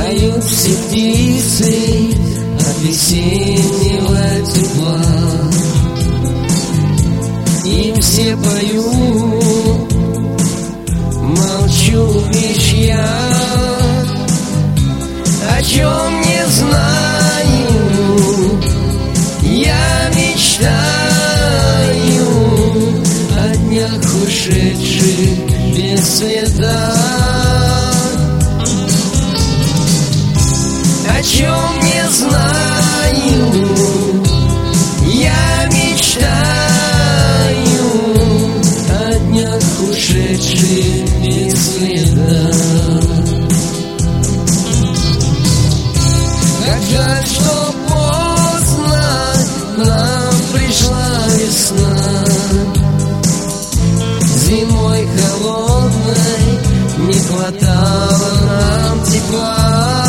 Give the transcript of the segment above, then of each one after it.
Поют все птицы от весеннего тепла. Им все поют, молчу лишь я, о чем не знаю. Я мечтаю о днях ушедших без следа, о чем не знаю. Я мечтаю о днях ушедших без следа. Как жаль, что поздно нам пришла весна. Зимой холодной не хватало нам тепла.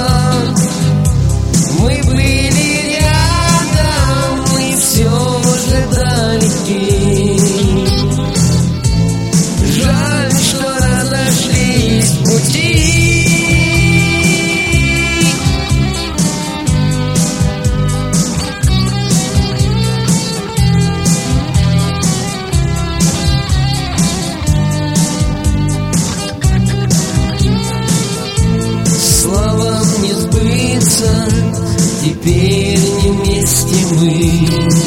Мы были рядом, мы все же далеки. Жаль, что разошлись пути. Словам не сбыться, теперь не вместе мы.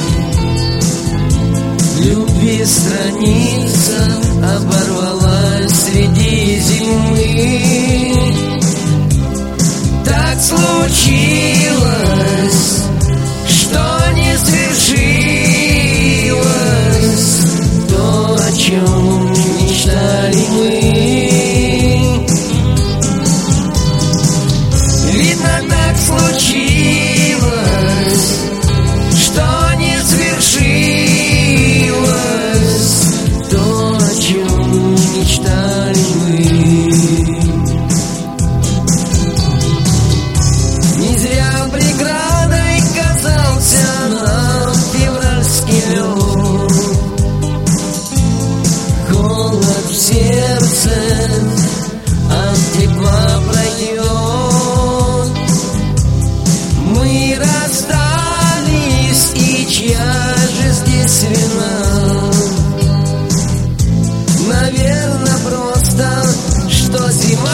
Любви страница оборвалась среди зимы. Так случилось, что не свершилось то, о чем мечтали мы. Видно, так случилось, что не свершилось то, о чем мечтали мы. Не зря преградой казался нам февральский лед. Холод в сердце от тепла пройдет. Мы расстались, и чья же здесь вина? Наверно, просто, что зима.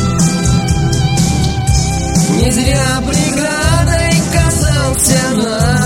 Не зря преградой казался нам